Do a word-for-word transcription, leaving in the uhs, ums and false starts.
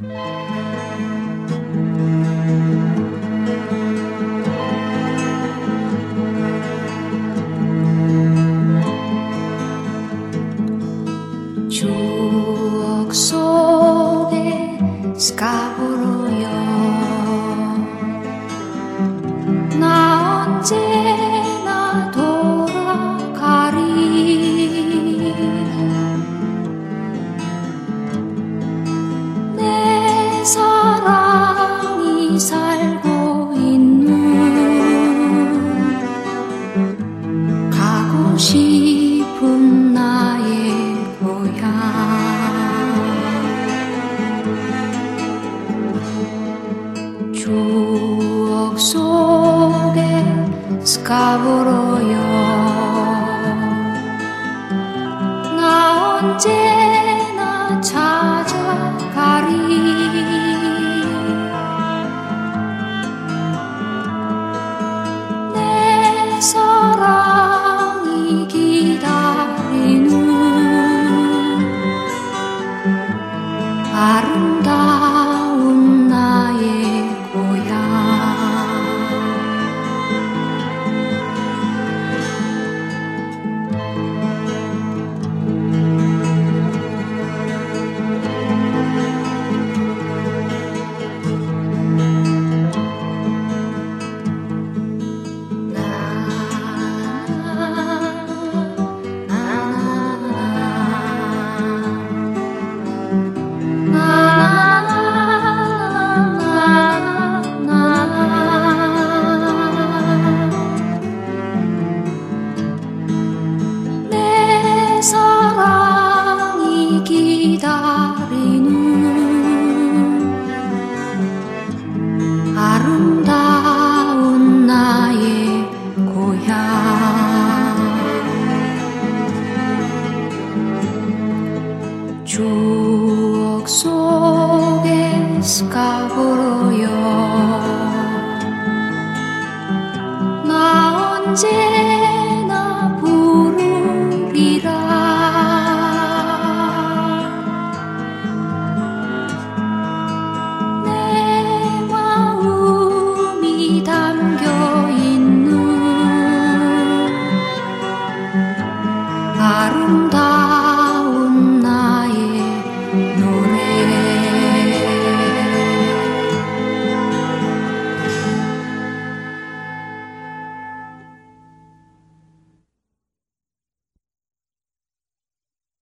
추억 속에 스카보로요 나 언제나 돌아가리 내 사랑이 살고 있는 가고 싶은 나의 추억 속에 스카보로요 나 언제나 찾아가리 내 사랑이 기다리는 아름다운 나의 고향 사랑이 기다리는 아름다운 나의 고향 추억 속에 스카보로